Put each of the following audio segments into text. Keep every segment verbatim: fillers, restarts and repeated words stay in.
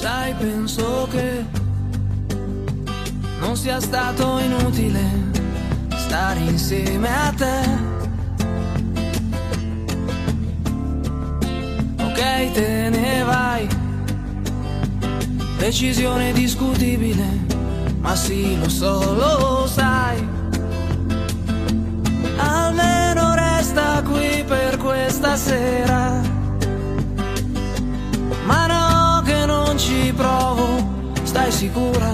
Sai, penso che non sia stato inutile stare insieme a te. Ok, te ne vai, decisione discutibile, ma sì, lo so, lo sai. Almeno resta qui per questa sera. Ma no, che non ci provo, stai sicura?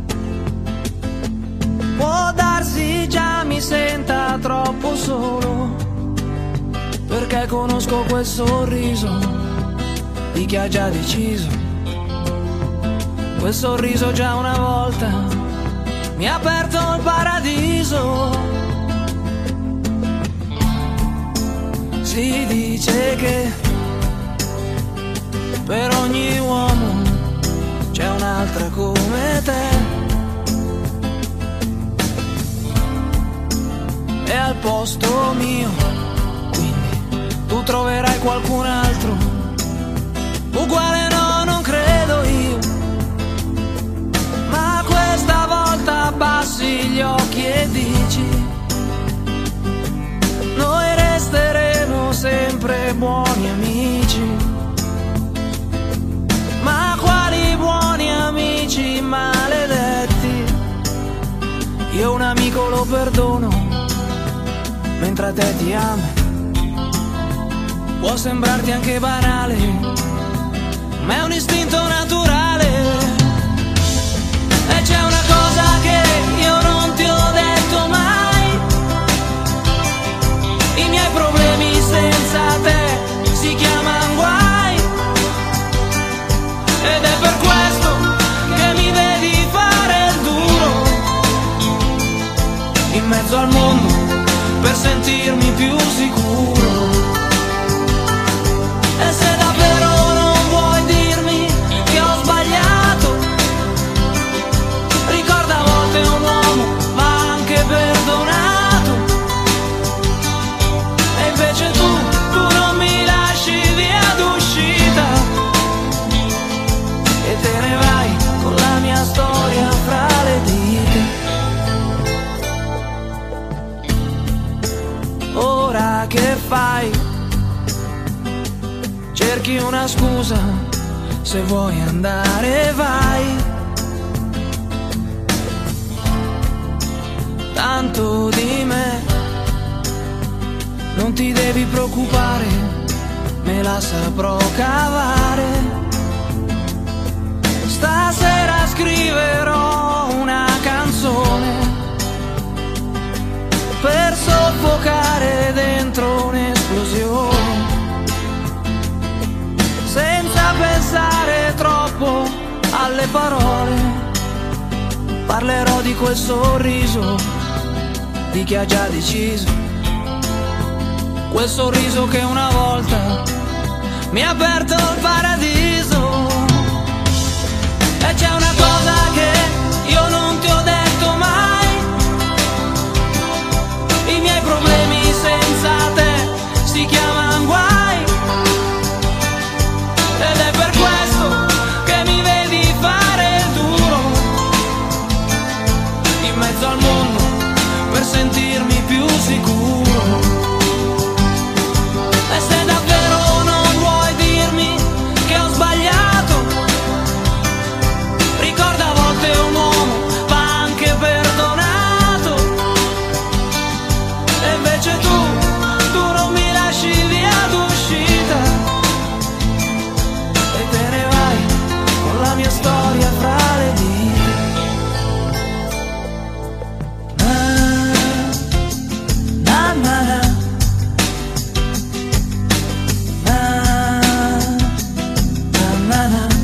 Può darsi già mi senta troppo solo, perché conosco quel sorriso di chi ha già deciso. Quel sorriso già una volta mi ha aperto il paradiso. Si dice che per ogni uomo c'è un'altra come te, e al posto mio quindi tu troverai qualcun altro uguale. No, non credo io, ma questa volta abbassi gli occhi e dici: noi resteremo sempre buoni amici. Ma quali buoni amici maledetti? Io un amico lo perdono, mentre a te ti ama. Può sembrarti anche banale, ma è un istinto naturale. E c'è una cosa che io non ti ho detto mai: i miei problemi senza te si chiamano guai. Ed è per questo che mi vedi fare il duro in mezzo al mondo, per sentirmi più sicuro. E se davvero non vuoi dirmi che ho sbagliato, ricorda, a volte un uomo va anche perdonato. E invece tu, tu non mi lasci via d'uscita, e te ne vai con la mia storia fra le dita. Ora che fai? Cerchi una scusa, se vuoi andare vai. Tanto di me non ti devi preoccupare, me la saprò cavare. Stasera scriverò una canzone per soffocare dentro un'esplosione, senza pensare troppo alle parole. Parlerò di quel sorriso di chi ha già deciso, quel sorriso che una volta mi ha aperto il paradiso. E c'è una cosa che io non ti ho detto mai: i miei problemi senza te si chiamano guai. Ed è per questo che mi vedi fare il duro in mezzo al mondo, per sentirmi più sicuro. E se davvero non vuoi dirmi che ho sbagliato, ricorda, a volte un uomo va anche perdonato. E invece tu, tu non mi lasci via d'uscita, e te ne vai con la mia storia fra le dita. Na, na, na, na, na, na, na, na.